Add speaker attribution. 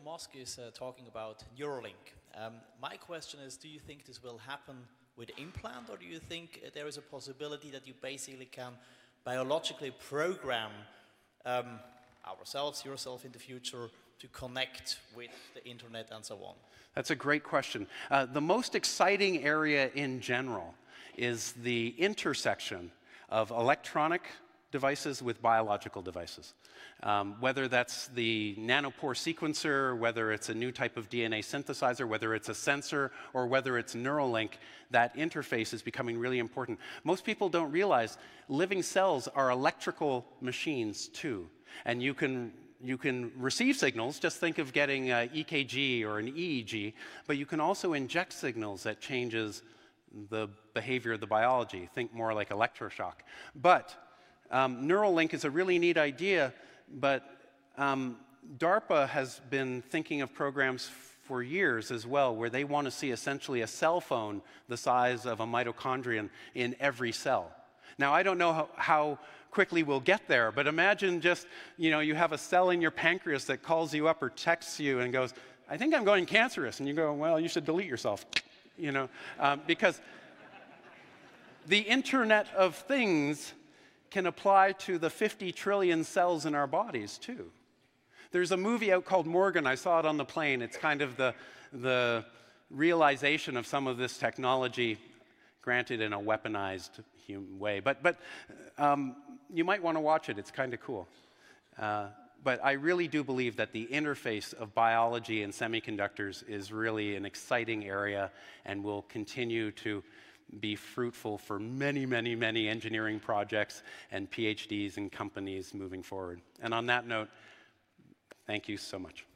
Speaker 1: Musk is talking about Neuralink. My question is, do you think this will happen with implant, or do you think there is a possibility that you basically can biologically program ourselves, yourself in the future, to connect with the internet and so on?
Speaker 2: That's a great question. The most exciting area in general is the intersection of electronic devices with biological devices. Whether that's the nanopore sequencer, whether it's a new type of DNA synthesizer, whether it's a sensor, or whether it's Neuralink, that interface is becoming really important. Most people don't realize living cells are electrical machines too. And you can receive signals, just think of getting an EKG or an EEG, but you can also inject signals that changes the behavior of the biology. Think more like electroshock. But Neuralink is a really neat idea, but DARPA has been thinking of programs for years as well, where they want to see essentially a cell phone the size of a mitochondrion in every cell. Now, I don't know how quickly we'll get there, but imagine just, you have a cell in your pancreas that calls you up or texts you and goes, I think I'm going cancerous. And you go, well, you should delete yourself, because the Internet of Things can apply to the 50 trillion cells in our bodies, too. There's a movie out called Morgan. I saw it on the plane. It's kind of the realization of some of this technology, granted in a weaponized way. But you might want to watch it. It's kind of cool. But I really do believe that the interface of biology and semiconductors is really an exciting area and will continue to be fruitful for many, many, many engineering projects and PhDs and companies moving forward. And on that note, thank you so much.